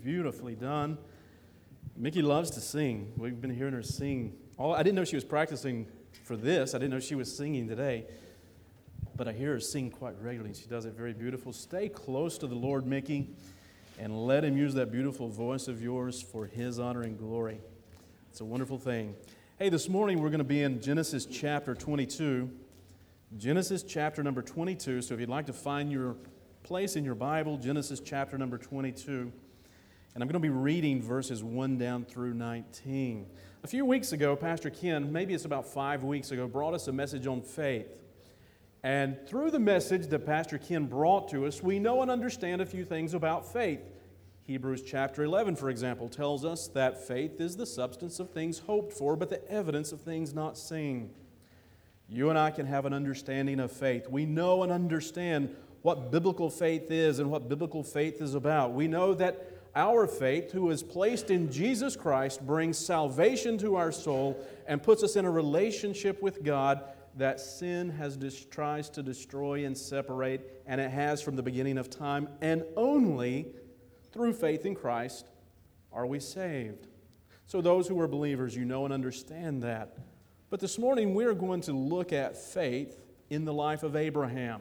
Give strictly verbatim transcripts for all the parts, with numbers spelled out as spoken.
Beautifully done. Mickey loves to sing. We've been hearing her sing. All, I didn't know she was practicing for this. I didn't know she was singing today. But I hear her sing quite regularly. She does it very beautiful. Stay close to the Lord, Mickey, and let Him use that beautiful voice of yours for His honor and glory. It's a wonderful thing. Hey, this morning we're going to be in Genesis chapter twenty-two. Genesis chapter number twenty-two. So if you'd like to find your place in your Bible, Genesis chapter number twenty-two. And I'm going to be reading verses one down through nineteen. A few weeks ago, Pastor Ken, maybe it's about five weeks ago, brought us a message on faith. And through the message that Pastor Ken brought to us, we know and understand a few things about faith. Hebrews chapter eleven, for example, tells us that faith is the substance of things hoped for, but the evidence of things not seen. You and I can have an understanding of faith. We know and understand what biblical faith is and what biblical faith is about. We know that our faith, who is placed in Jesus Christ, brings salvation to our soul and puts us in a relationship with God that sin has dis- tries to destroy and separate, and it has from the beginning of time, and only through faith in Christ are we saved. So those who are believers, you know and understand that. But this morning we're going to look at faith in the life of Abraham.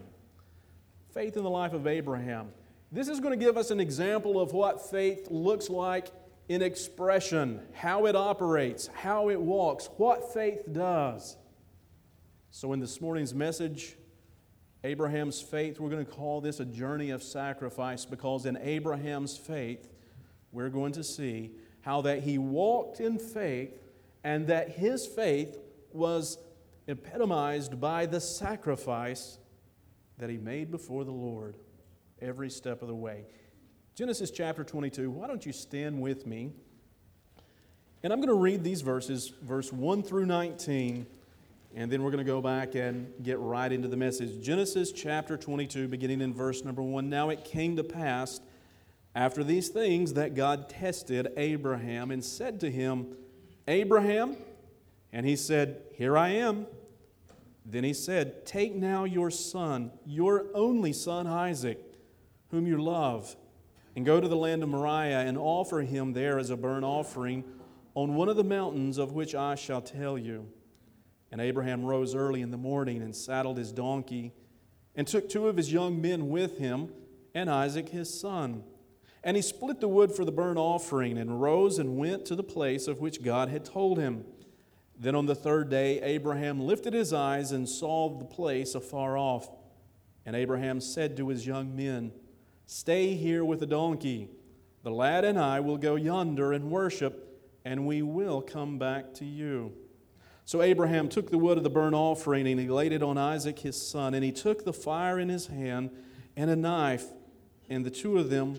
Faith in the life of Abraham. This is going to give us an example of what faith looks like in expression, how it operates, how it walks, what faith does. So in this morning's message, Abraham's faith, we're going to call this a journey of sacrifice, because in Abraham's faith, we're going to see how that he walked in faith and that his faith was epitomized by the sacrifice that he made before the Lord every step of the way. Genesis chapter twenty-two, why don't you stand with me? And I'm going to read these verses, verse one through nineteen, and then we're going to go back and get right into the message. Genesis chapter twenty-two, beginning in verse number one. Now it came to pass after these things that God tested Abraham and said to him, Abraham, and he said, Here I am. Then he said, Take now your son, your only son Isaac, whom you love, and go to the land of Moriah and offer him there as a burnt offering on one of the mountains of which I shall tell you. And Abraham rose early in the morning and saddled his donkey and took two of his young men with him and Isaac his son. And he split the wood for the burnt offering and rose and went to the place of which God had told him. Then on the third day Abraham lifted his eyes and saw the place afar off. And Abraham said to his young men, Stay here with the donkey. The lad and I will go yonder and worship, and we will come back to you. So Abraham took the wood of the burnt offering, and he laid it on Isaac his son. And he took the fire in his hand and a knife, and the two of them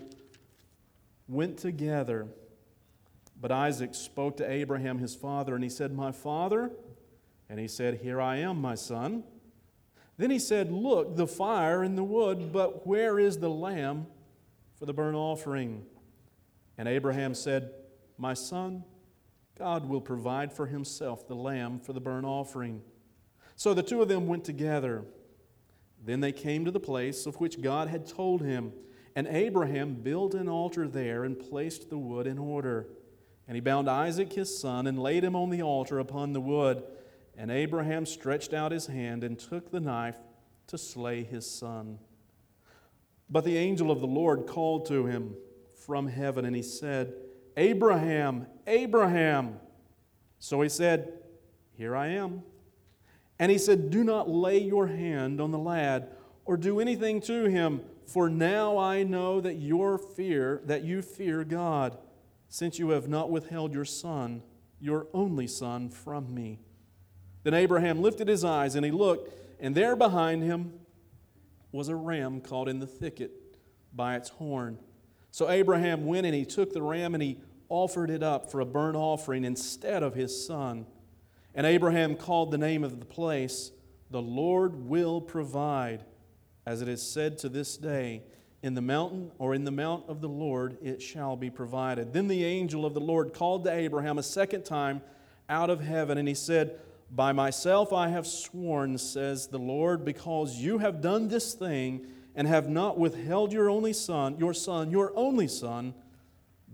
went together. But Isaac spoke to Abraham his father, and he said, My father? And he said, Here I am, my son. Then he said, Look, the fire and the wood, but where is the lamb for the burnt offering? And Abraham said, My son, God will provide for himself the lamb for the burnt offering. So the two of them went together. Then they came to the place of which God had told him, and Abraham built an altar there and placed the wood in order. And he bound Isaac his son and laid him on the altar upon the wood. And Abraham stretched out his hand and took the knife to slay his son. But the angel of the Lord called to him from heaven, and he said, Abraham, Abraham. So he said, Here I am. And he said, Do not lay your hand on the lad or do anything to him, for now I know that your fear, that you fear God, since you have not withheld your son, your only son, from me. Then Abraham lifted his eyes, and he looked, and there behind him was a ram caught in the thicket by its horn. So Abraham went, and he took the ram, and he offered it up for a burnt offering instead of his son. And Abraham called the name of the place, The Lord Will Provide, as it is said to this day, In the mountain, or in the mount of the Lord, it shall be provided. Then the angel of the Lord called to Abraham a second time out of heaven, and he said, By myself I have sworn, says the Lord, because you have done this thing and have not withheld your only son, your son, your only son,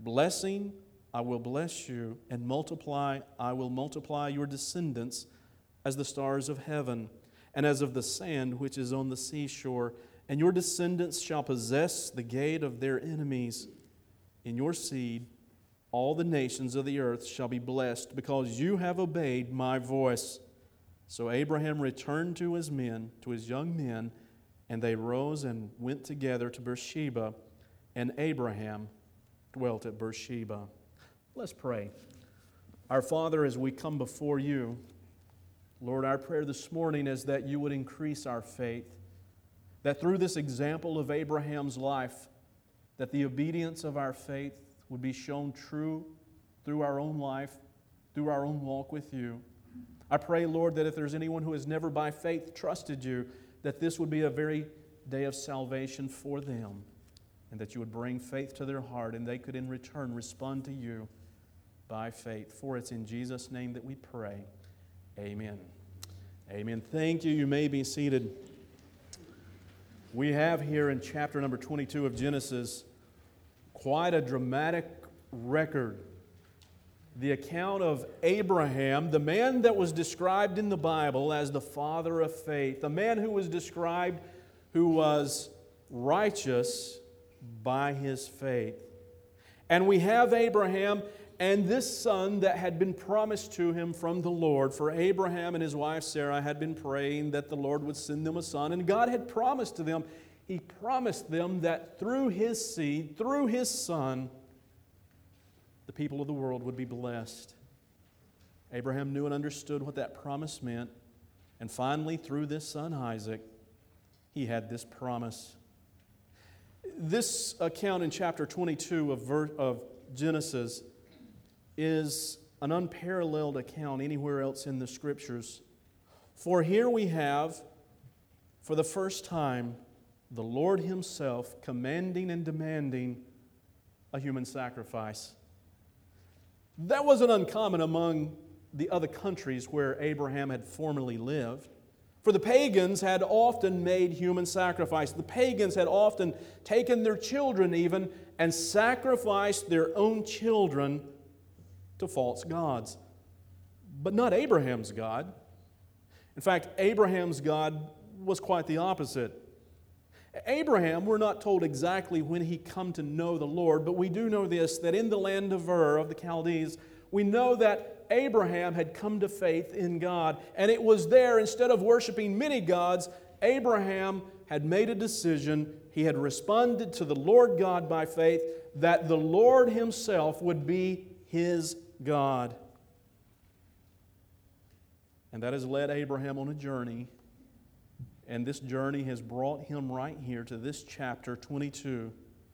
Blessing, I will bless you, and multiply, I will multiply your descendants as the stars of heaven, and as of the sand which is on the seashore. And your descendants shall possess the gate of their enemies. In your seed, all the nations of the earth shall be blessed, because you have obeyed my voice. So Abraham returned to his men, to his young men, and they rose and went together to Beersheba, and Abraham dwelt at Beersheba. Let's pray. Our Father, as we come before you, Lord, our prayer this morning is that you would increase our faith, that through this example of Abraham's life, that the obedience of our faith would be shown true through our own life, through our own walk with you. I pray, Lord, that if there's anyone who has never by faith trusted you, that this would be a very day of salvation for them, and that you would bring faith to their heart, and they could in return respond to you by faith. For it's in Jesus' name that we pray. Amen. Amen. Thank you. You may be seated. We have here in chapter number twenty-two of Genesis quite a dramatic record. The account of Abraham, the man that was described in the Bible as the father of faith, the man who was described who was righteous by his faith. And we have Abraham and this son that had been promised to him from the Lord. For Abraham and his wife Sarah had been praying that the Lord would send them a son, and God had promised to them, He promised them that through his seed, through his son, the people of the world would be blessed. Abraham knew and understood what that promise meant, and finally, through this son Isaac, he had this promise. This account in chapter twenty-two of, ver- of Genesis is an unparalleled account anywhere else in the Scriptures. For here we have, for the first time, the Lord Himself commanding and demanding a human sacrifice. That wasn't uncommon among the other countries where Abraham had formerly lived. For the pagans had often made human sacrifice. The pagans had often taken their children even and sacrificed their own children to false gods. But not Abraham's God. In fact, Abraham's God was quite the opposite. Abraham, we're not told exactly when he come to know the Lord, but we do know this, that in the land of Ur of the Chaldees, we know that Abraham had come to faith in God. And it was there, instead of worshiping many gods, Abraham had made a decision. He had responded to the Lord God by faith, that the Lord Himself would be his God. And that has led Abraham on a journey. And this journey has brought him right here to this chapter twenty-two.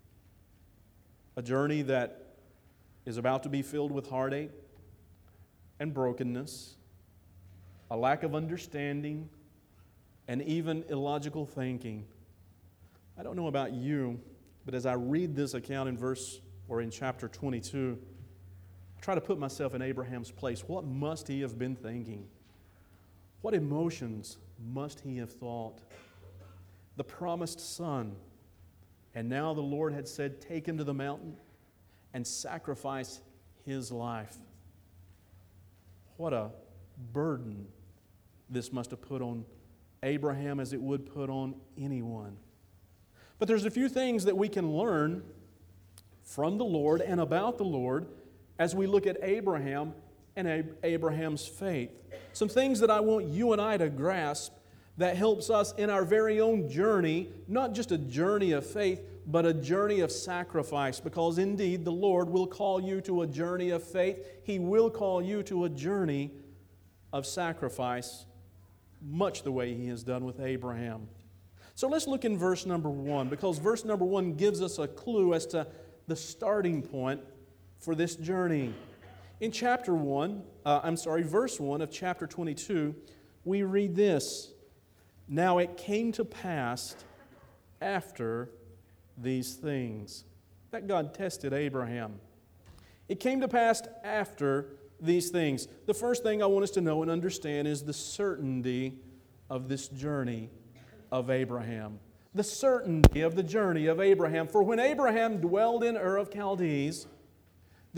A journey that is about to be filled with heartache and brokenness, a lack of understanding, and even illogical thinking. I don't know about you, but as I read this account in verse or in chapter twenty-two, I try to put myself in Abraham's place. What must he have been thinking? What emotions must he have thought? The promised son, and now the Lord had said, take him to the mountain and sacrifice his life. What a burden this must have put on Abraham, as it would put on anyone. But there's a few things that we can learn from the Lord and about the Lord as we look at Abraham and Abraham's faith. Some things that I want you and I to grasp that helps us in our very own journey, not just a journey of faith, but a journey of sacrifice. Because indeed, the Lord will call you to a journey of faith. He will call you to a journey of sacrifice, much the way He has done with Abraham. So let's look in verse number one, because verse number one gives us a clue as to the starting point for this journey. In chapter one, uh, I'm sorry, verse one of chapter twenty-two, we read this. Now it came to pass after these things that God tested Abraham. It came to pass after these things. The first thing I want us to know and understand is the certainty of this journey of Abraham. The certainty of the journey of Abraham. For when Abraham dwelled in Ur of Chaldees,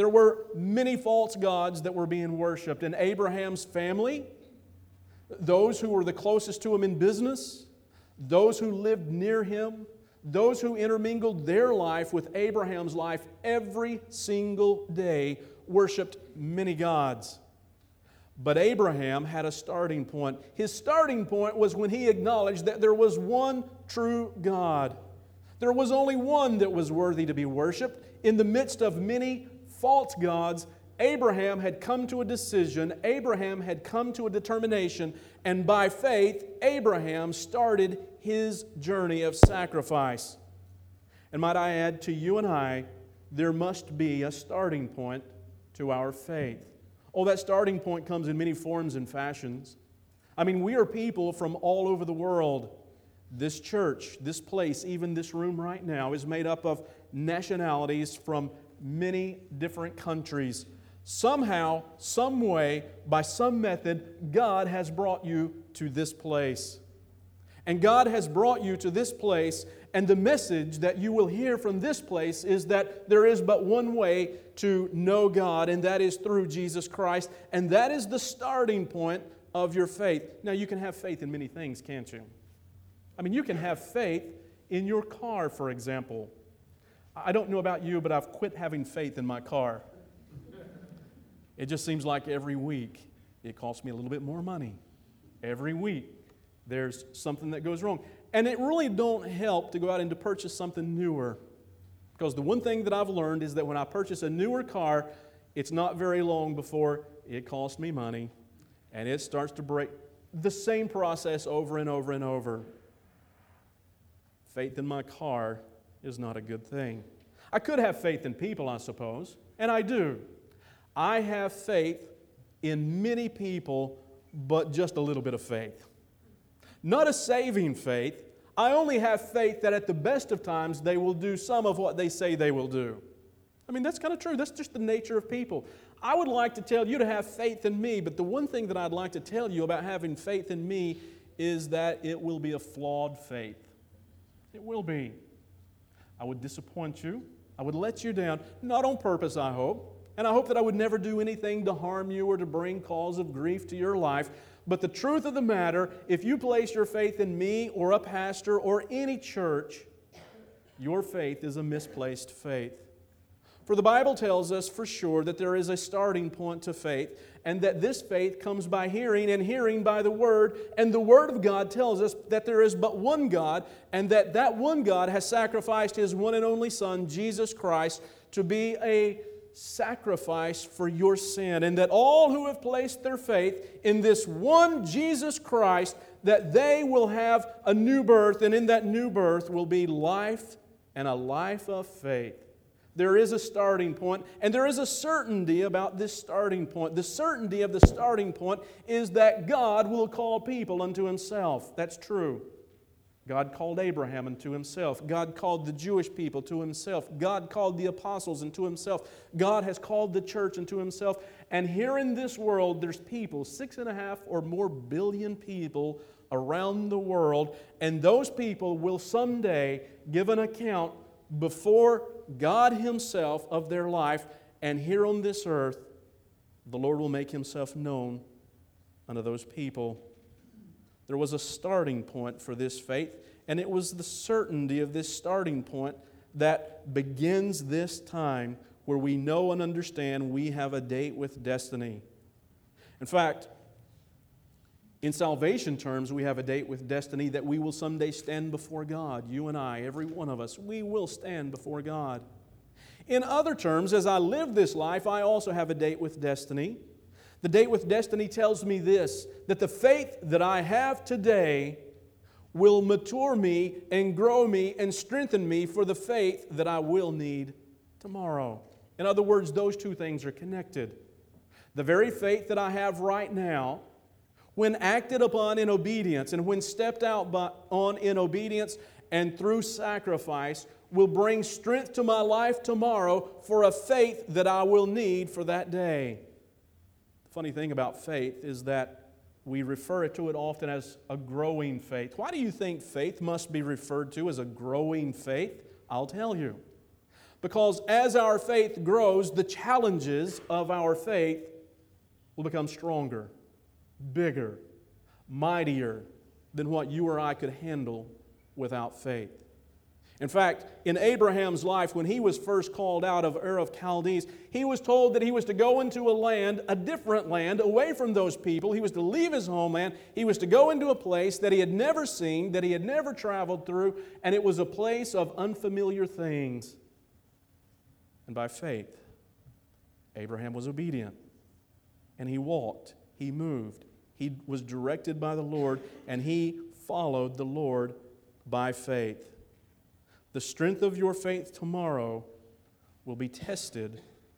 There were many false gods that were being worshipped. In Abraham's family, those who were the closest to him in business, those who lived near him, those who intermingled their life with Abraham's life every single day, worshipped many gods. But Abraham had a starting point. His starting point was when he acknowledged that there was one true God. There was only one that was worthy to be worshipped. In the midst of many false gods, Abraham had come to a decision, Abraham had come to a determination, and by faith, Abraham started his journey of sacrifice. And might I add, to you and I, there must be a starting point to our faith. Oh, that starting point comes in many forms and fashions. I mean, we are people from all over the world. This church, this place, even this room right now, is made up of nationalities from many different countries. Somehow, some way, by some method, God has brought you to this place. And God has brought you to this place, and the message that you will hear from this place is that there is but one way to know God, and that is through Jesus Christ. And that is the starting point of your faith. Now, you can have faith in many things, can't you? I mean, you can have faith in your car, for example. I don't know about you, but I've quit having faith in my car. It just seems like every week it costs me a little bit more money. Every week there's something that goes wrong. And it really don't help to go out and to purchase something newer. Because the one thing that I've learned is that when I purchase a newer car, it's not very long before it costs me money and it starts to break. The same process over and over and over. Faith in my car is not a good thing. I could have faith in people, I suppose, and I do. I have faith in many people, but just a little bit of faith. Not a saving faith. I only have faith that at the best of times they will do some of what they say they will do. I mean, that's kind of true. That's just the nature of people. I would like to tell you to have faith in me, but the one thing that I'd like to tell you about having faith in me is that it will be a flawed faith. It will be. I would disappoint you. I would let you down, not on purpose, I hope. And I hope that I would never do anything to harm you or to bring cause of grief to your life. But the truth of the matter, if you place your faith in me or a pastor or any church, your faith is a misplaced faith. For the Bible tells us for sure that there is a starting point to faith, and that this faith comes by hearing, and hearing by the Word. And the Word of God tells us that there is but one God, and that that one God has sacrificed His one and only Son, Jesus Christ, to be a sacrifice for your sin, and that all who have placed their faith in this one Jesus Christ, that they will have a new birth, and in that new birth will be life, and a life of faith. There is a starting point, and there is a certainty about this starting point. The certainty of the starting point is that God will call people unto Himself. That's true. God called Abraham unto Himself. God called the Jewish people to Himself. God called the apostles unto Himself. God has called the church unto Himself. And here in this world, there's people, six and a half or more billion people around the world, and those people will someday give an account before God Himself of their life, and here on this earth, the Lord will make Himself known unto those people. There was a starting point for this faith, and it was the certainty of this starting point that begins this time where we know and understand we have a date with destiny. In fact, in salvation terms, we have a date with destiny that we will someday stand before God. You and I, every one of us, we will stand before God. In other terms, as I live this life, I also have a date with destiny. The date with destiny tells me this, that the faith that I have today will mature me and grow me and strengthen me for the faith that I will need tomorrow. In other words, those two things are connected. The very faith that I have right now, when acted upon in obedience and when stepped out by, on in obedience and through sacrifice, will bring strength to my life tomorrow for a faith that I will need for that day. The funny thing about faith is that we refer to it often as a growing faith. Why do you think faith must be referred to as a growing faith? I'll tell you. Because as our faith grows, the challenges of our faith will become stronger, bigger, mightier than what you or I could handle without faith. In fact, in Abraham's life, when he was first called out of Ur of Chaldees, he was told that he was to go into a land, a different land, away from those people. He was to leave his homeland. He was to go into a place that he had never seen, that he had never traveled through, and it was a place of unfamiliar things. And by faith, Abraham was obedient, and he walked, he moved, he was directed by the Lord, and he followed the Lord by faith. The strength of your faith tomorrow will be tested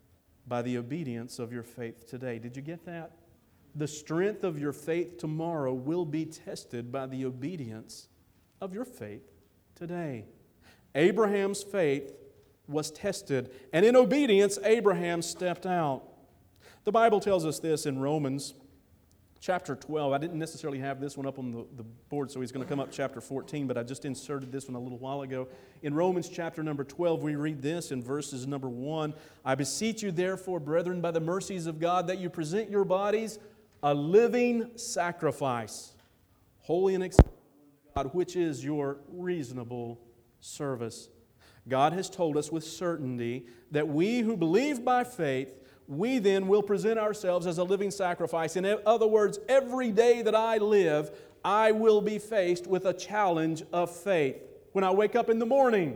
by the obedience of your faith today. Did you get that? The strength of your faith tomorrow will be tested by the obedience of your faith today. Abraham's faith was tested, and in obedience, Abraham stepped out. The Bible tells us this in Romans chapter twelve. I didn't necessarily have this one up on the, the board, so he's going to come up chapter fourteen, but I just inserted this one a little while ago. In Romans chapter number twelve, we read this in verses number one. I beseech you, therefore, brethren, by the mercies of God, that you present your bodies a living sacrifice, holy and acceptable to God, which is your reasonable service. God has told us with certainty that we who believe by faith, we then will present ourselves as a living sacrifice. In other words, every day that I live, I will be faced with a challenge of faith. When I wake up in the morning,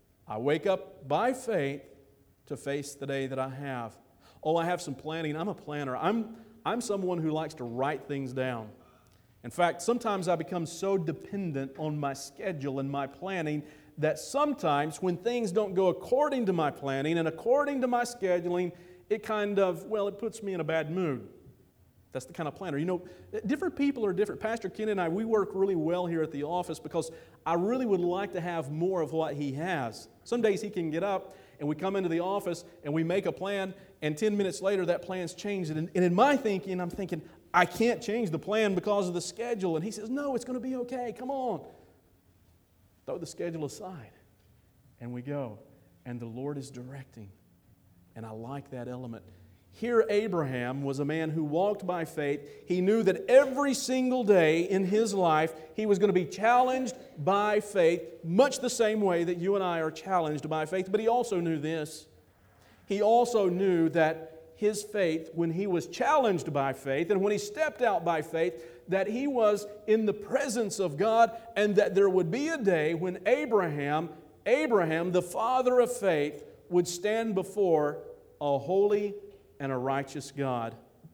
I wake up by faith to face the day that I have. Oh, I have some planning. I'm a planner. I'm, I'm someone who likes to write things down. In fact, sometimes I become so dependent on my schedule and my planning that sometimes when things don't go according to my planning and according to my scheduling, it kind of, well, it puts me in a bad mood. That's the kind of planner. You know, different people are different. Pastor Ken and I, we work really well here at the office because I really would like to have more of what he has. Some days he can get up and we come into the office and we make a plan, and ten minutes later that plan's changed. And in my thinking, I'm thinking, I can't change the plan because of the schedule. And he says, no, it's going to be okay. Come on. Throw the schedule aside. And we go. And the Lord is directing. And I like that element. Here, Abraham was a man who walked by faith. He knew that every single day in his life, he was going to be challenged by faith, much the same way that you and I are challenged by faith. But he also knew this. He also knew that his faith, when he was challenged by faith and when he stepped out by faith, that he was in the presence of God, and that there would be a day when Abraham, Abraham, the father of faith, would stand before a holy and a righteous God.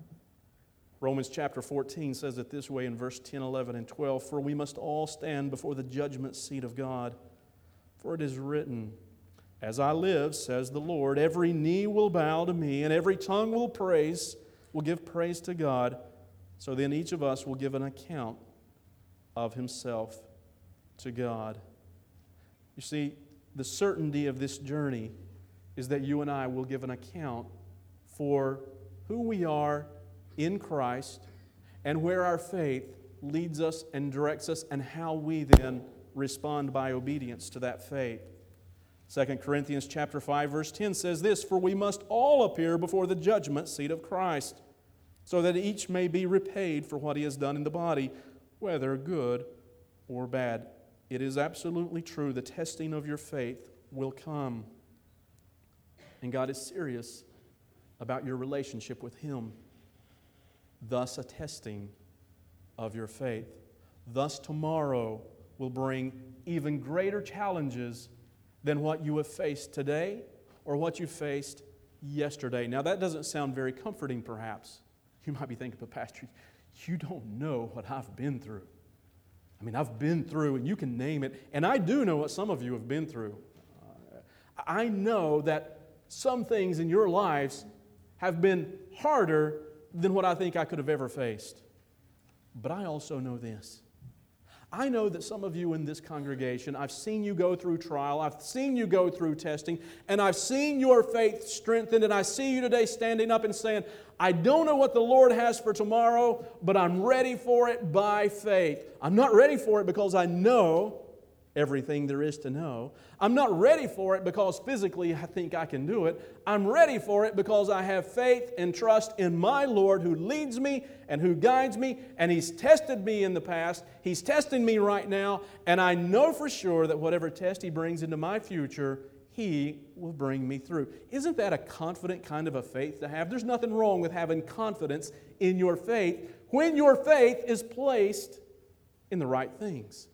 Romans chapter fourteen says it this way in verse ten, eleven, and twelve, for we must all stand before the judgment seat of God. For it is written, as I live, says the Lord, every knee will bow to me, and every tongue will praise, will give praise to God. So then each of us will give an account of himself to God. You see, the certainty of this journey is that you and I will give an account for who we are in Christ and where our faith leads us and directs us, and how we then respond by obedience to that faith. Second Corinthians chapter five verse ten says this, for we must all appear before the judgment seat of Christ, so that each may be repaid for what he has done in the body, whether good or bad. It is absolutely true. The testing of your faith will come. And God is serious about your relationship with Him. Thus, a testing of your faith. Thus, tomorrow will bring even greater challenges than what you have faced today or what you faced yesterday. Now, that doesn't sound very comforting, perhaps. You might be thinking, but Pastor, you don't know what I've been through. I mean, I've been through, and you can name it, and I do know what some of you have been through. Uh, I know that some things in your lives have been harder than what I think I could have ever faced. But I also know this. I know that some of you in this congregation, I've seen you go through trial, I've seen you go through testing, and I've seen your faith strengthened, and I see you today standing up and saying, I don't know what the Lord has for tomorrow, but I'm ready for it by faith. I'm not ready for it because I know everything there is to know. I'm not ready for it because physically I think I can do it. I'm ready for it because I have faith and trust in my Lord who leads me and who guides me, and He's tested me in the past. He's testing me right now, and I know for sure that whatever test He brings into my future, He will bring me through. Isn't that a confident kind of a faith to have? There's nothing wrong with having confidence in your faith when your faith is placed in the right things.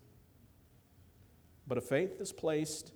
But a faith that's placed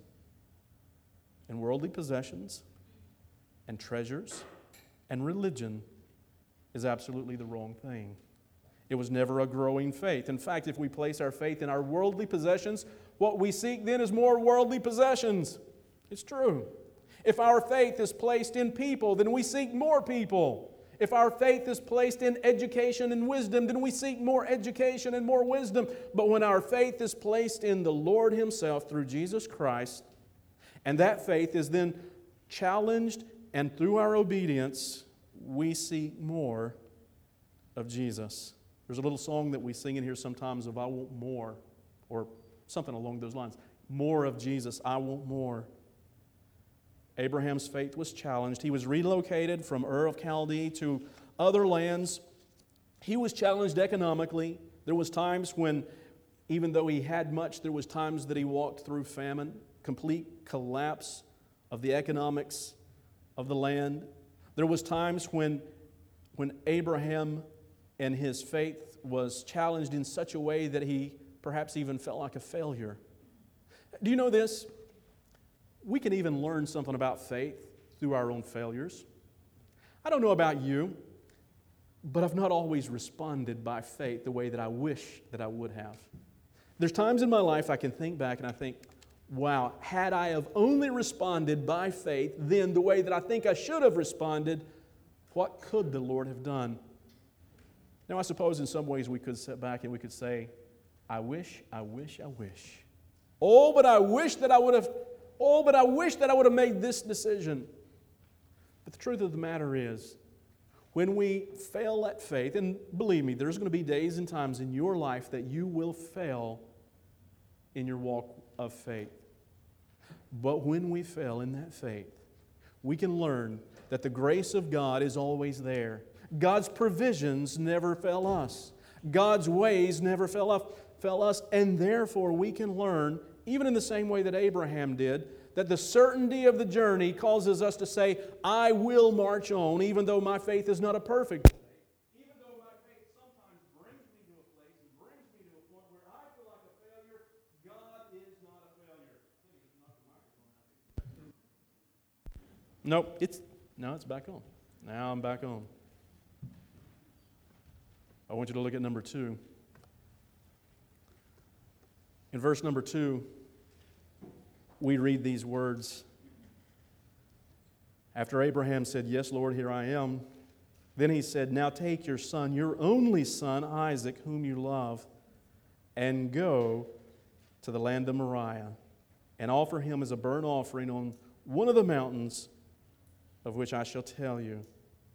in worldly possessions and treasures and religion is absolutely the wrong thing. It was never a growing faith. In fact, if we place our faith in our worldly possessions, what we seek then is more worldly possessions. It's true. If our faith is placed in people, then we seek more people. If our faith is placed in education and wisdom, then we seek more education and more wisdom. But when our faith is placed in the Lord Himself through Jesus Christ, and that faith is then challenged, and through our obedience, we seek more of Jesus. There's a little song that we sing in here sometimes of I want more, or something along those lines. More of Jesus, I want more. Abraham's faith was challenged. He was relocated from Ur of Chaldee to other lands. He was challenged economically. There was times when, even though he had much, there was times that he walked through famine, complete collapse of the economics of the land. There was times when, when Abraham and his faith was challenged in such a way that he perhaps even felt like a failure. Do you know this? We can even learn something about faith through our own failures. I don't know about you, but I've not always responded by faith the way that I wish that I would have. There's times in my life I can think back and I think, wow, had I have only responded by faith then the way that I think I should have responded, what could the Lord have done? Now, I suppose in some ways we could sit back and we could say, I wish, I wish, I wish. Oh, but I wish that I would have Oh, but I wish that I would have made this decision. But the truth of the matter is, when we fail at faith, and believe me, there's going to be days and times in your life that you will fail in your walk of faith. But when we fail in that faith, we can learn that the grace of God is always there. God's provisions never fail us. God's ways never fail us, fail us, and therefore we can learn, even in the same way that Abraham did, that the certainty of the journey causes us to say, I will march on, even though my faith is not a perfect faith. Even though my faith sometimes brings me to a place and brings me to a point where I feel like a failure, God is not a failure. Nope, it's, no, it's back on. Now I'm back on. I want you to look at number two. In verse number two, we read these words. After Abraham said, Yes, Lord, here I am, then he said, Now take your son, your only son, Isaac, whom you love, and go to the land of Moriah, and offer him as a burnt offering on one of the mountains of which I shall tell you.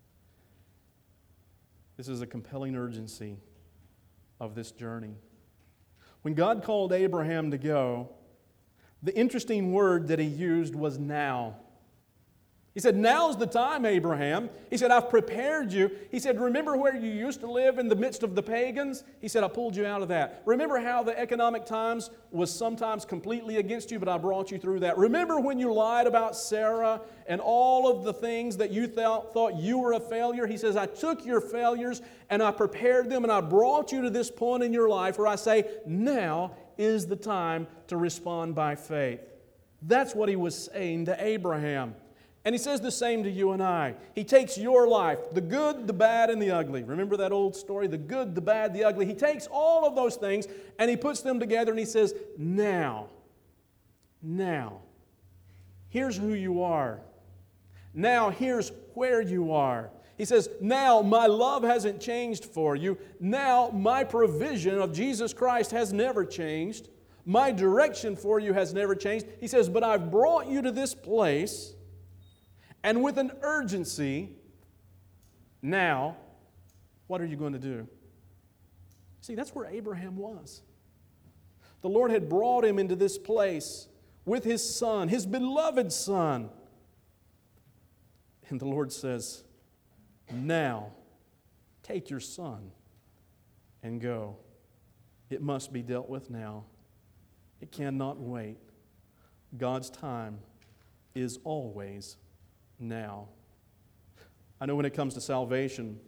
This is a compelling urgency of this journey. When God called Abraham to go, the interesting word that He used was now. He said, now's the time, Abraham. He said, I've prepared you. He said, remember where you used to live in the midst of the pagans? He said, I pulled you out of that. Remember how the economic times was sometimes completely against you, but I brought you through that. Remember when you lied about Sarah and all of the things that you thought, thought you were a failure? He says, I took your failures and I prepared them and I brought you to this point in your life where I say, now is the time to respond by faith. That's what He was saying to Abraham. And He says the same to you and I. He takes your life, the good, the bad, and the ugly. Remember that old story? The good, the bad, the ugly. He takes all of those things and He puts them together and He says, now, now, here's who you are. Now, here's where you are. He says, now my love hasn't changed for you. Now my provision of Jesus Christ has never changed. My direction for you has never changed. He says, but I've brought you to this place. And with an urgency, now, what are you going to do? See, that's where Abraham was. The Lord had brought him into this place with his son, his beloved son. And the Lord says, now take your son and go. It must be dealt with now. It cannot wait. God's time is always now. I know when it comes to salvation,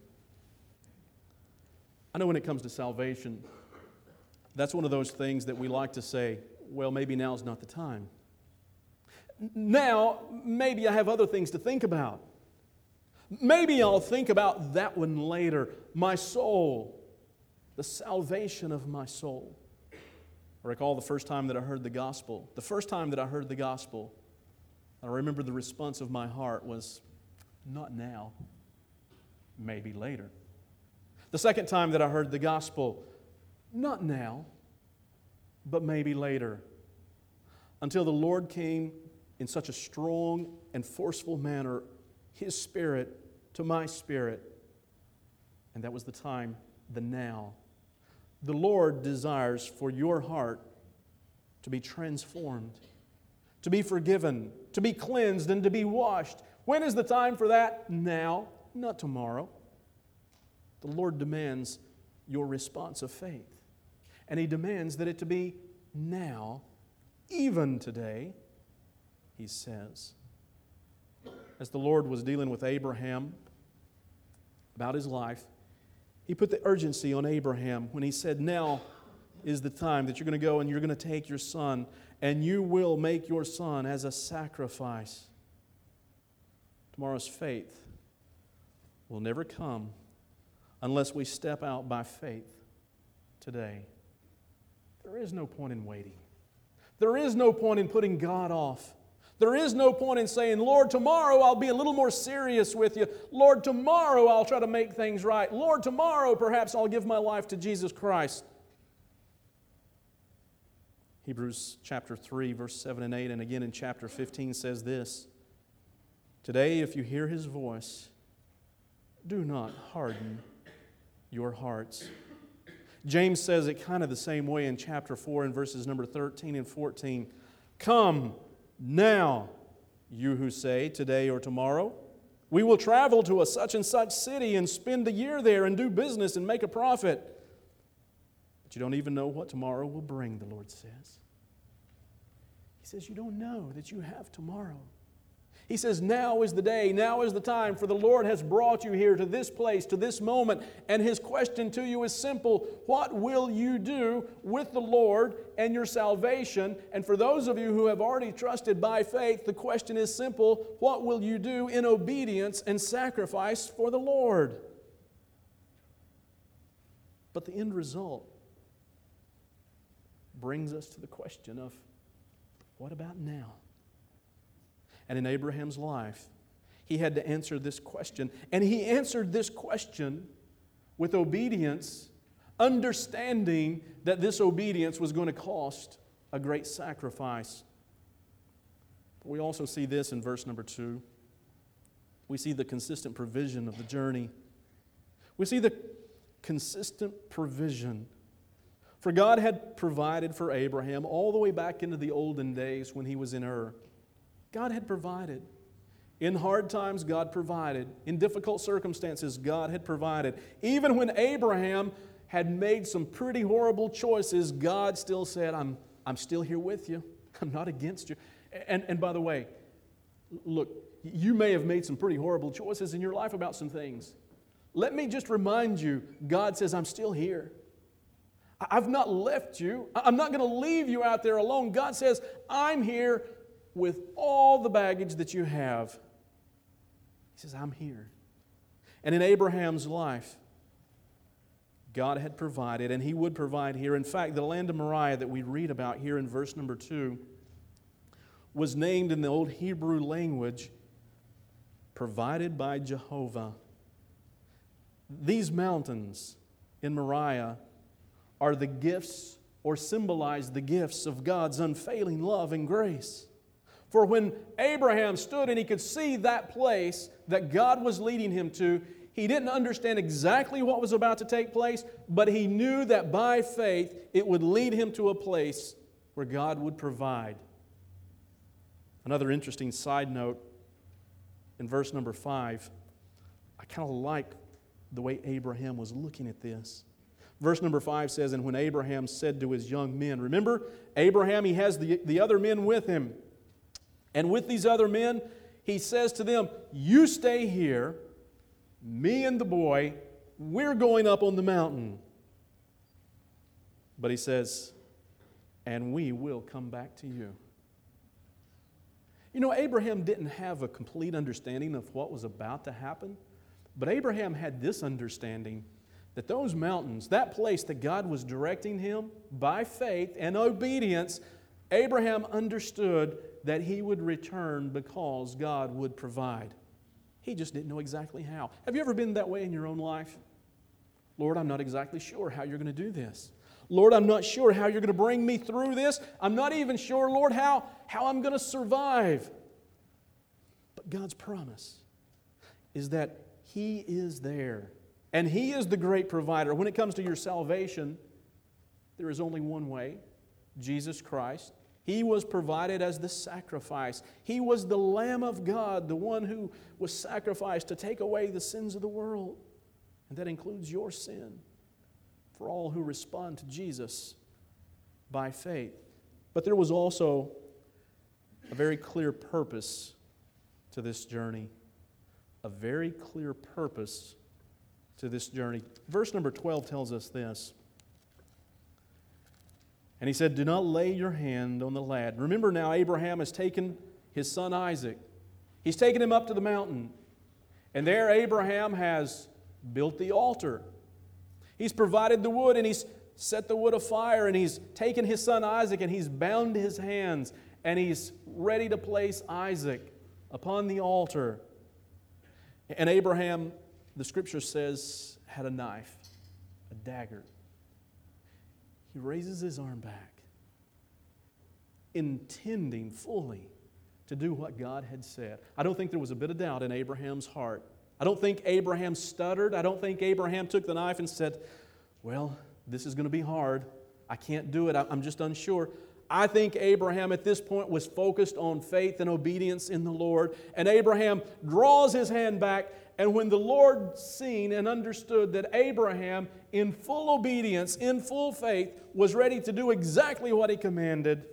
I know when it comes to salvation, that's one of those things that we like to say, well, maybe now's not the time. Now, maybe I have other things to think about. Maybe I'll think about that one later. My soul, the salvation of my soul. I recall the first time that I heard the gospel. The first time that I heard the gospel, I remember the response of my heart was, not now, maybe later. The second time that I heard the gospel, not now, but maybe later. Until the Lord came in such a strong and forceful manner, His Spirit to my spirit. And that was the time, the now. The Lord desires for your heart to be transformed, to be forgiven, to be cleansed, and to be washed. When is the time for that? Now, not tomorrow. The Lord demands your response of faith. And He demands that it to be now, even today, He says. As the Lord was dealing with Abraham about his life, He put the urgency on Abraham when He said, now is the time that you're going to go and you're going to take your son and you will make your son as a sacrifice. Tomorrow's faith will never come unless we step out by faith today. There is no point in waiting. There is no point in putting God off. There is no point in saying, Lord, tomorrow I'll be a little more serious with you. Lord, tomorrow I'll try to make things right. Lord, tomorrow perhaps I'll give my life to Jesus Christ. Hebrews chapter three, verse seven and eight, and again in chapter fifteen says this, today if you hear His voice, do not harden your hearts. James says it kind of the same way in chapter four in verses number thirteen and fourteen. Come now, you who say, today or tomorrow, we will travel to a such and such city and spend a year there and do business and make a profit. But you don't even know what tomorrow will bring, the Lord says. He says you don't know that you have tomorrow. He says now is the day, now is the time, for the Lord has brought you here to this place, to this moment. And His question to you is simple. What will you do with the Lord and your salvation? And for those of you who have already trusted by faith, the question is simple. What will you do in obedience and sacrifice for the Lord? But the end result brings us to the question of, what about now? And in Abraham's life, he had to answer this question. And he answered this question with obedience, understanding that this obedience was going to cost a great sacrifice. But we also see this in verse number two. We see the consistent provision of the journey. We see the consistent provision. For God had provided for Abraham all the way back into the olden days when he was in Ur. God had provided. In hard times, God provided. In difficult circumstances, God had provided. Even when Abraham had made some pretty horrible choices, God still said, I'm, I'm still here with you. I'm not against you. And, and by the way, look, you may have made some pretty horrible choices in your life about some things. Let me just remind you, God says, I'm still here. I've not left you. I'm not going to leave you out there alone. God says, I'm here with all the baggage that you have. He says, I'm here. And in Abraham's life, God had provided, and He would provide here. In fact, the land of Moriah that we read about here in verse number two was named in the old Hebrew language, provided by Jehovah. These mountains in Moriah are the gifts, or symbolize the gifts of God's unfailing love and grace. For when Abraham stood and he could see that place that God was leading him to, He didn't understand exactly what was about to take place, but he knew that by faith it would lead him to a place where God would provide. Another interesting side note, in verse number five, I kind of like the way Abraham was looking at this. Verse number five says, and when Abraham said to his young men, remember, Abraham, he has the, the other men with him. And with these other men, he says to them, you stay here, me and the boy, we're going up on the mountain. But he says, and we will come back to you. You know, Abraham didn't have a complete understanding of what was about to happen, but Abraham had this understanding that those mountains, that place that God was directing him by faith and obedience, Abraham understood that he would return because God would provide. He just didn't know exactly how. Have you ever been that way in your own life? Lord, I'm not exactly sure how you're going to do this. Lord, I'm not sure how you're going to bring me through this. I'm not even sure, Lord, how, how I'm going to survive. But God's promise is that He is there. And He is the great provider. When it comes to your salvation, there is only one way, Jesus Christ. He was provided as the sacrifice. He was the Lamb of God, the one who was sacrificed to take away the sins of the world. And that includes your sin for all who respond to Jesus by faith. But there was also a very clear purpose to this journey. A very clear purpose to this journey. Verse number twelve tells us this. And he said, do not lay your hand on the lad. Remember now, Abraham has taken his son Isaac. He's taken him up to the mountain. And there Abraham has built the altar. He's provided the wood and he's set the wood afire and he's taken his son Isaac and he's bound his hands and he's ready to place Isaac upon the altar. And Abraham, the Scripture says, had a knife, a dagger. He raises his arm back, intending fully to do what God had said. I don't think there was a bit of doubt in Abraham's heart. I don't think Abraham stuttered. I don't think Abraham took the knife and said, well, this is going to be hard. I can't do it. I'm just unsure. I think Abraham at this point was focused on faith and obedience in the Lord. And Abraham draws his hand back. And when the Lord seen and understood that Abraham, in full obedience, in full faith, was ready to do exactly what he commanded,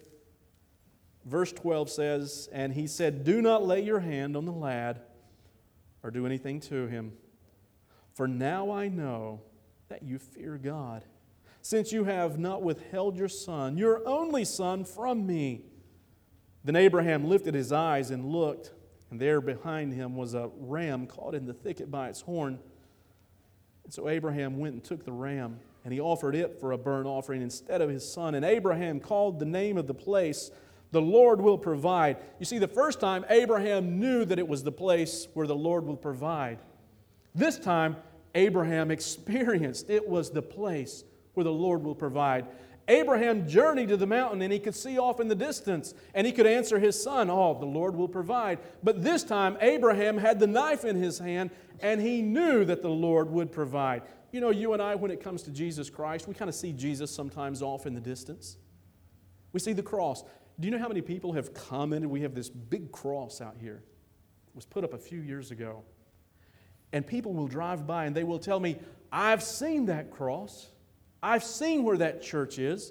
verse twelve says, and he said, do not lay your hand on the lad or do anything to him. For now I know that you fear God, since you have not withheld your son, your only son, from me. Then Abraham lifted his eyes and looked, and there behind him was a ram caught in the thicket by its horn. And so Abraham went and took the ram, and he offered it for a burnt offering instead of his son. And Abraham called the name of the place, the Lord will provide. You see, the first time Abraham knew that it was the place where the Lord will provide. This time, Abraham experienced it was the place where the Lord will provide. Abraham journeyed to the mountain and he could see off in the distance and he could answer his son, oh, the Lord will provide. But this time, Abraham had the knife in his hand and he knew that the Lord would provide. You know, you and I, when it comes to Jesus Christ, we kind of see Jesus sometimes off in the distance. We see the cross. Do you know how many people have commented? We have this big cross out here. It was put up a few years ago. And people will drive by and they will tell me, I've seen that cross. I've seen where that church is.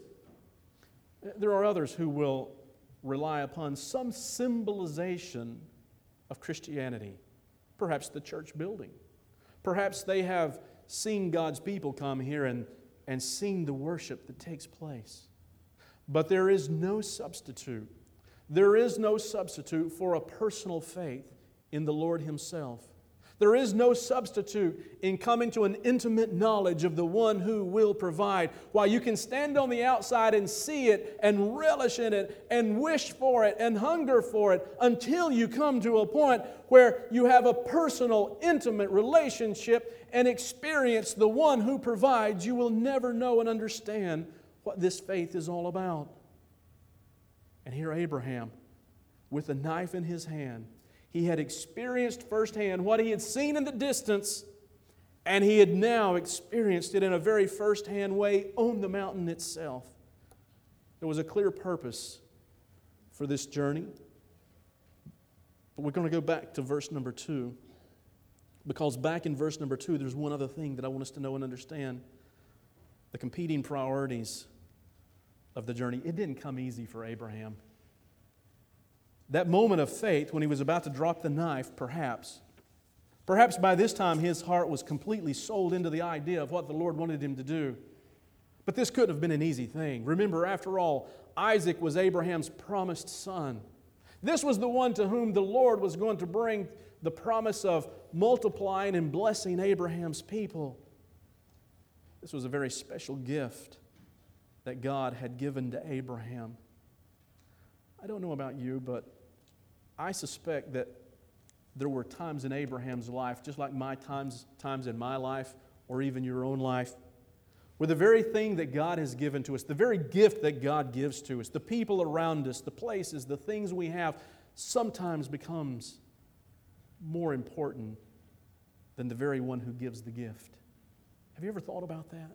There are others who will rely upon some symbolization of Christianity. Perhaps the church building. Perhaps they have seen God's people come here and, and seen the worship that takes place. But there is no substitute. There is no substitute for a personal faith in the Lord Himself. There is no substitute in coming to an intimate knowledge of the one who will provide. While you can stand on the outside and see it and relish in it and wish for it and hunger for it until you come to a point where you have a personal, intimate relationship and experience the one who provides, you will never know and understand what this faith is all about. And here Abraham, with a knife in his hand, he had experienced firsthand what he had seen in the distance, And he had now experienced it in a very first-hand way on the mountain itself. There was a clear purpose for this journey. But we're going to go back to verse number two. Because back in verse number two, there's one other thing that I want us to know and understand. The competing priorities of the journey. It didn't come easy for Abraham. That moment of faith when he was about to drop the knife, perhaps, perhaps by this time his heart was completely sold into the idea of what the Lord wanted him to do. But this couldn't have been an easy thing. Remember, after all, Isaac was Abraham's promised son. This was the one to whom the Lord was going to bring the promise of multiplying and blessing Abraham's people. This was a very special gift that God had given to Abraham. I don't know about you, but I suspect that there were times in Abraham's life, just like my times, times in my life, or even your own life, where the very thing that God has given to us, the very gift that God gives to us, the people around us, the places, the things we have, sometimes becomes more important than the very one who gives the gift. Have you ever thought about that?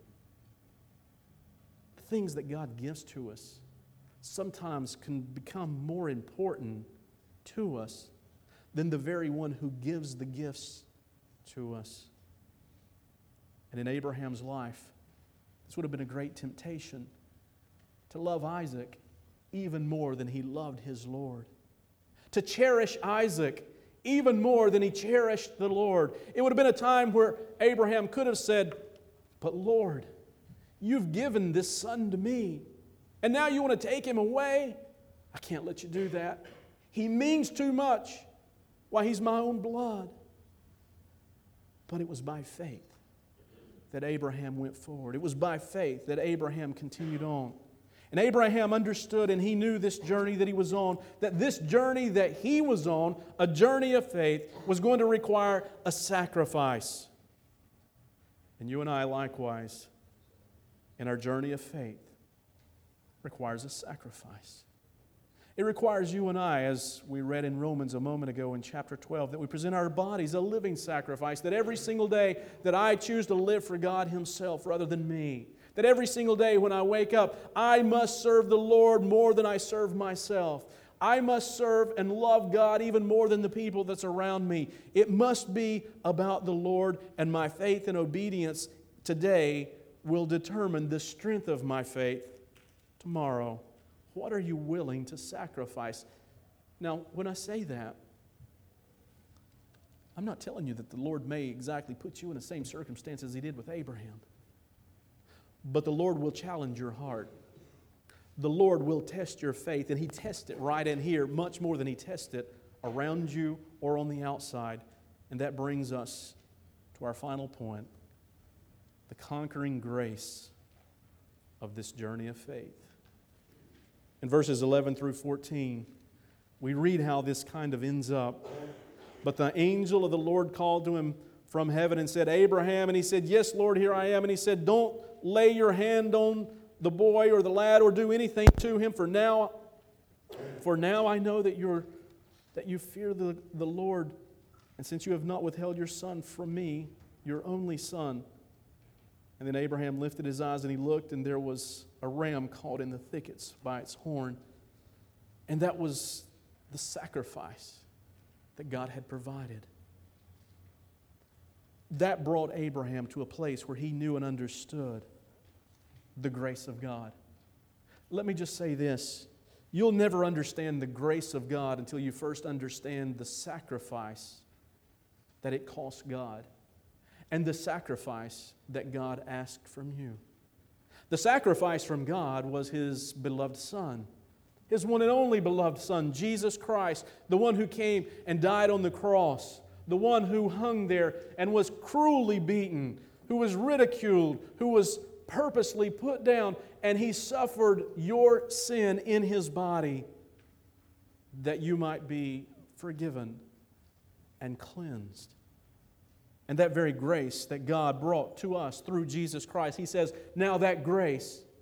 The things that God gives to us sometimes can become more important to us than the very one who gives the gifts to us. And in Abraham's life, this would have been a great temptation to love Isaac even more than he loved his Lord. To cherish Isaac even more than he cherished the Lord. It would have been a time where Abraham could have said, "But Lord, you've given this son to me, and now you want to take him away? I can't let you do that. He means too much. Why, he's my own blood." But it was by faith that Abraham went forward. It was by faith that Abraham continued on. And Abraham understood and he knew this journey that he was on, that this journey that he was on, a journey of faith, was going to require a sacrifice. And you and I likewise, in our journey of faith, requires a sacrifice. It requires you and I, as we read in Romans a moment ago in chapter twelve, that we present our bodies a living sacrifice, that every single day that I choose to live for God Himself rather than me, that every single day when I wake up, I must serve the Lord more than I serve myself. I must serve and love God even more than the people that's around me. It must be about the Lord, and my faith and obedience today will determine the strength of my faith tomorrow. What are you willing to sacrifice? Now, when I say that, I'm not telling you that the Lord may exactly put you in the same circumstance as He did with Abraham. But the Lord will challenge your heart. The Lord will test your faith, and He tests it right in here much more than He tests it around you or on the outside. And that brings us to our final point, the conquering grace of this journey of faith. In verses eleven through fourteen, we read how this kind of ends up. But the angel of the Lord called to him from heaven and said, "Abraham," and he said, "Yes, Lord, here I am." And he said, "Don't lay your hand on the boy or the lad or do anything to him, for now, for now I know that you're that you fear the, the Lord, and since you have not withheld your son from me, your only son." And then Abraham lifted his eyes and he looked, and there was a ram caught in the thickets by its horn. And that was the sacrifice that God had provided. That brought Abraham to a place where he knew and understood the grace of God. Let me just say this. You'll never understand the grace of God until you first understand the sacrifice that it cost God and the sacrifice that God asked from you. The sacrifice from God was His beloved Son, His one and only beloved Son, Jesus Christ, the one who came and died on the cross, the one who hung there and was cruelly beaten, who was ridiculed, who was purposely put down, and He suffered your sin in His body that you might be forgiven and cleansed. And that very grace that God brought to us through Jesus Christ, He says, now that grace,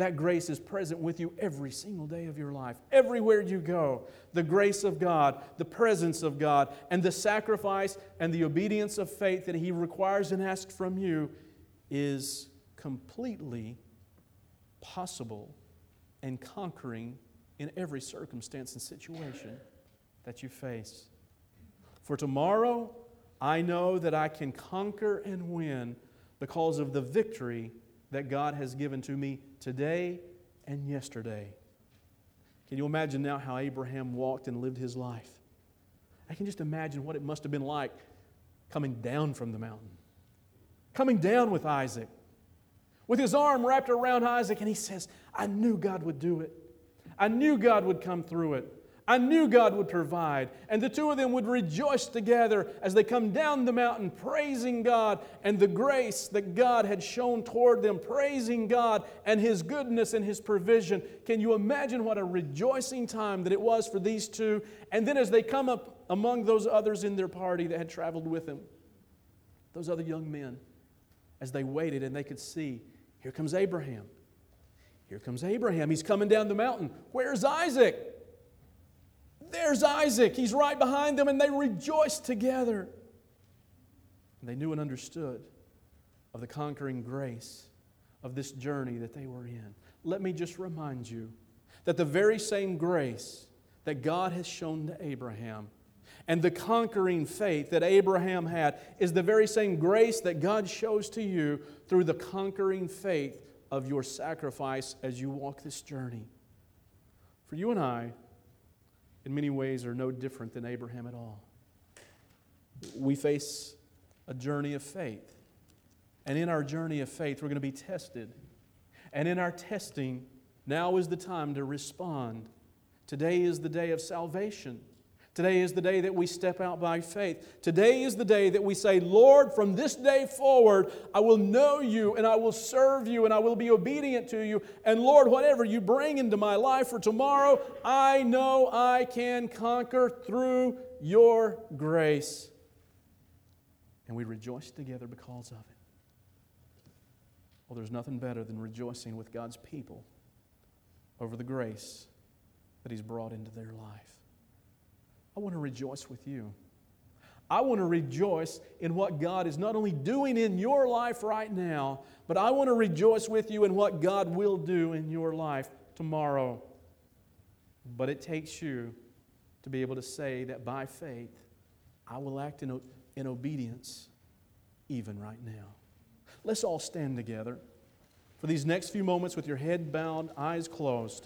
That grace is present with you every single day of your life. Everywhere you go, the grace of God, the presence of God, and the sacrifice and the obedience of faith that He requires and asks from you is completely possible and conquering in every circumstance and situation that you face. For tomorrow, I know that I can conquer and win because of the victory that God has given to me today and yesterday. Can you imagine now how Abraham walked and lived his life? I can just imagine what it must have been like coming down from the mountain. Coming down with Isaac, with his arm wrapped around Isaac, and he says, I knew God would do it. I knew God would come through it. I knew God would provide. And the two of them would rejoice together as they come down the mountain, praising God and the grace that God had shown toward them, praising God and His goodness and His provision. Can you imagine what a rejoicing time that it was for these two? And then as they come up among those others in their party that had traveled with them, those other young men, as they waited and they could see, here comes Abraham. Here comes Abraham. He's coming down the mountain. Where's Isaac? There's Isaac. He's right behind them, and they rejoiced together. And they knew and understood of the conquering grace of this journey that they were in. Let me just remind you that the very same grace that God has shown to Abraham and the conquering faith that Abraham had is the very same grace that God shows to you through the conquering faith of your sacrifice as you walk this journey. For you and I, in many ways, are no different than Abraham at all. We face a journey of faith. And in our journey of faith, we're going to be tested. And in our testing, now is the time to respond. Today is the day of salvation. Today is the day that we step out by faith. Today is the day that we say, Lord, from this day forward, I will know You and I will serve You and I will be obedient to You. And Lord, whatever You bring into my life for tomorrow, I know I can conquer through Your grace. And we rejoice together because of it. Well, there's nothing better than rejoicing with God's people over the grace that He's brought into their life. I want to rejoice with you. I want to rejoice in what God is not only doing in your life right now, but I want to rejoice with you in what God will do in your life tomorrow. But it takes you to be able to say that by faith, I will act in, in obedience even right now. Let's all stand together for these next few moments with your head bowed, eyes closed.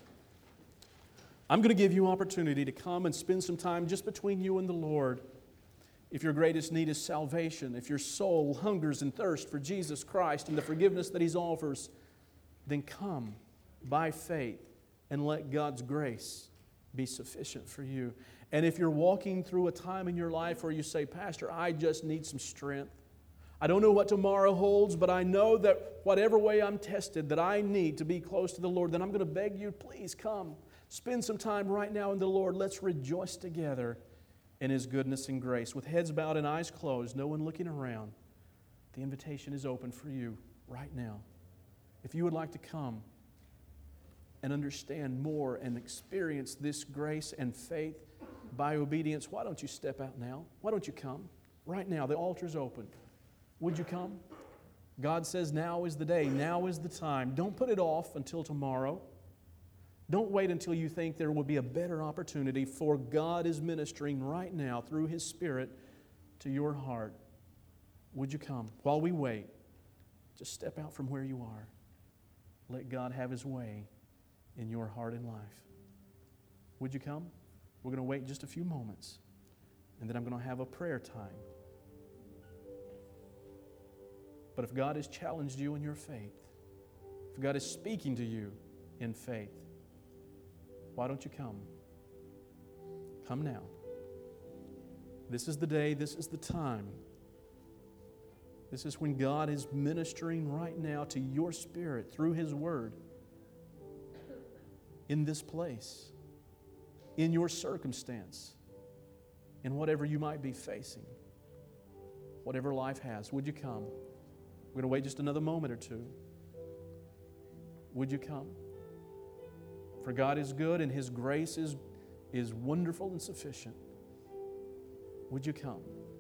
I'm going to give you opportunity to come and spend some time just between you and the Lord. If your greatest need is salvation, if your soul hungers and thirsts for Jesus Christ and the forgiveness that He offers, then come by faith and let God's grace be sufficient for you. And if you're walking through a time in your life where you say, Pastor, I just need some strength. I don't know what tomorrow holds, but I know that whatever way I'm tested, that I need to be close to the Lord, then I'm going to beg you, please come. Spend some time right now in the Lord. Let's rejoice together in His goodness and grace. With heads bowed and eyes closed, no one looking around, the invitation is open for you right now. If you would like to come and understand more and experience this grace and faith by obedience, why don't you step out now? Why don't you come? Right now, the altar's open. Would you come? God says now is the day, now is the time. Don't put it off until tomorrow. Don't wait until you think there will be a better opportunity, for God is ministering right now through His Spirit to your heart. Would you come? While we wait, just step out from where you are. Let God have His way in your heart and life. Would you come? We're going to wait just a few moments, and then I'm going to have a prayer time. But if God has challenged you in your faith, if God is speaking to you in faith, why don't you come? Come now. This is the day, this is the time. This is when God is ministering right now to your spirit through His Word in this place, in your circumstance, in whatever you might be facing, whatever life has. Would you come? We're going to wait just another moment or two. would you come? For God is good and His grace is, is wonderful and sufficient. Would you come?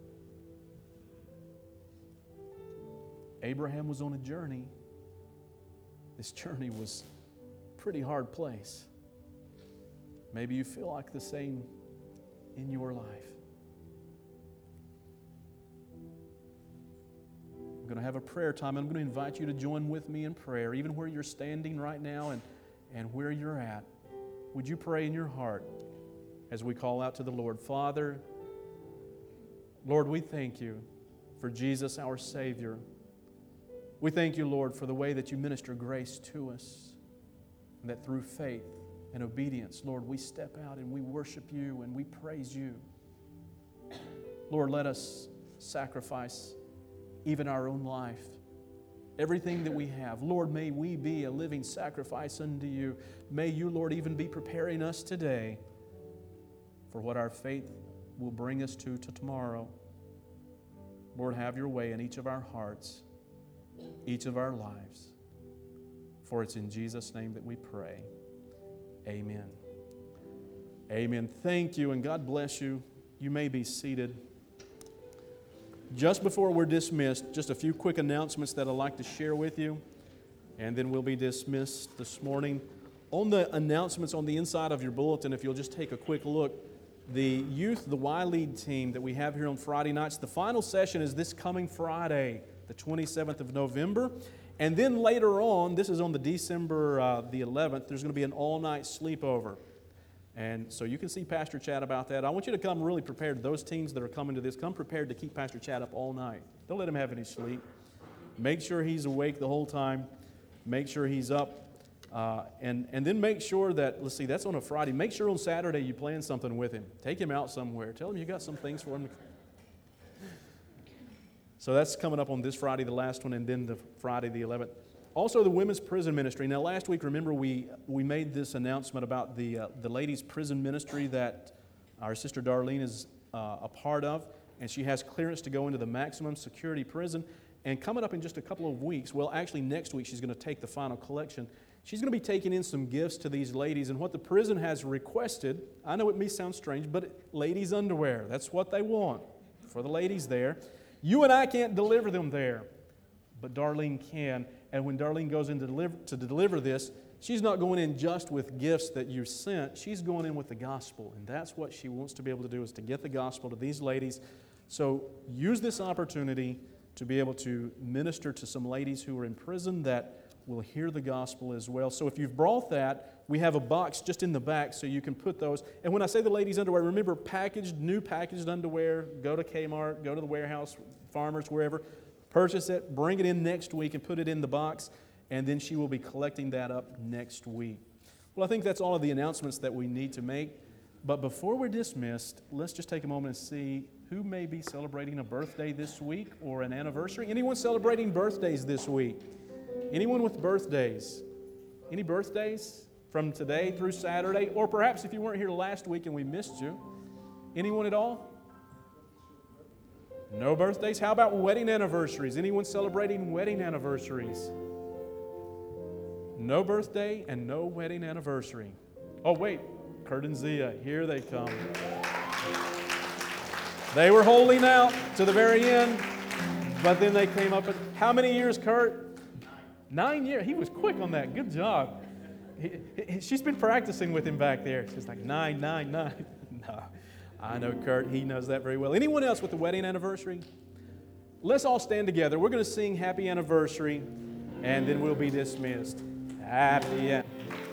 Abraham was on a journey. This journey was a pretty hard place. Maybe you feel like the same in your life. I'm going to have a prayer time. I'm going to invite you to join with me in prayer, even where you're standing right now and, and where you're at. Would you pray in your heart as we call out to the Lord? Father, Lord, we thank you for Jesus, our Savior. We thank you, Lord, for the way that you minister grace to us, and that through faith and obedience, Lord, we step out and we worship you and we praise you. Lord, let us sacrifice even our own life, everything that we have. Lord, may we be a living sacrifice unto you. May you, Lord, even be preparing us today for what our faith will bring us to, to tomorrow. Lord, have your way in each of our hearts, each of our lives. For it's in Jesus' name that we pray. Amen. Amen. Thank you, and God bless you. You may be seated. Just before we're dismissed, just a few quick announcements that I'd like to share with you, and then we'll be dismissed this morning. On the announcements on the inside of your bulletin, if you'll just take a quick look, the youth, the Y-Lead team that we have here on Friday nights, the final session is this coming Friday, the twenty-seventh of November. And then later on, this is on the December uh, the eleventh, there's going to be an all-night sleepover. And so you can see Pastor Chad about that. I want you to come really prepared. Those teens that are coming to this, come prepared to keep Pastor Chad up all night. Don't let him have any sleep. Make sure he's awake the whole time. Make sure he's up. Uh, and, and then make sure that, let's see, that's on a Friday. Make sure on Saturday you plan something with him. Take him out somewhere. Tell him you got some things for him. So that's coming up on this Friday, the last one, and then the Friday the eleventh. Also, the women's prison ministry. Now, last week, remember, we we made this announcement about the uh, the ladies' prison ministry that our sister Darlene is uh, a part of, and she has clearance to go into the maximum security prison. And coming up in just a couple of weeks, well, actually next week, she's going to take the final collection. She's going to be taking in some gifts to these ladies, and what the prison has requested, I know it may sound strange, but ladies' underwear, that's what they want for the ladies there. You and I can't deliver them there, but Darlene can. And when Darlene goes in to deliver, to deliver this, she's not going in just with gifts that you sent. She's going in with the gospel. And that's what she wants to be able to do, is to get the gospel to these ladies. So use this opportunity to be able to minister to some ladies who are in prison that will hear the gospel as well. So if you've brought that, we have a box just in the back so you can put those. And when I say the ladies' underwear, remember packaged, new packaged underwear. Go to Kmart, go to the warehouse, Farmers, wherever. Purchase it, bring it in next week and put it in the box, and then she will be collecting that up next week. Well, I think that's all of the announcements that we need to make. But before we're dismissed, let's just take a moment and see who may be celebrating a birthday this week or an anniversary. Anyone celebrating birthdays this week? Anyone with birthdays? Any birthdays from today through Saturday? Or perhaps if you weren't here last week and we missed you, anyone at all? No birthdays? How about wedding anniversaries? Anyone celebrating wedding anniversaries? No birthday and no wedding anniversary. Oh, wait. Kurt and Zia, here they come. They were holding out to the very end, but then they came up with, how many years, Kurt? Nine. Nine years. He was quick on that. Good job. He, he, she's been practicing with him back there. She's like, nine, nine, nine. No. I know Kurt, he knows that very well. Anyone else with the wedding anniversary? Let's all stand together. We're going to sing Happy Anniversary, and then we'll be dismissed. Happy Anniversary.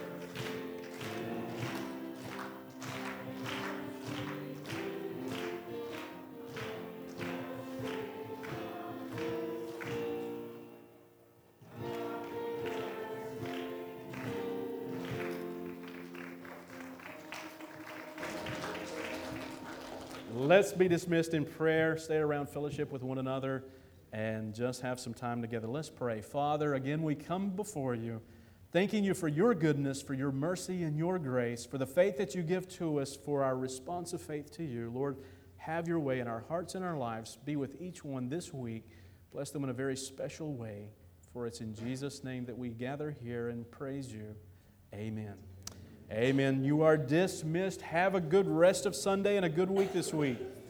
Let's be dismissed in prayer, stay around fellowship with one another, and just have some time together. Let's pray. Father, again, we come before you, thanking you for your goodness, for your mercy and your grace, for the faith that you give to us, for our responsive faith to you. Lord, have your way in our hearts and our lives. Be with each one this week. Bless them in a very special way. For it's in Jesus' name that we gather here and praise you. Amen. Amen. You are dismissed. Have a good rest of Sunday and a good week this week.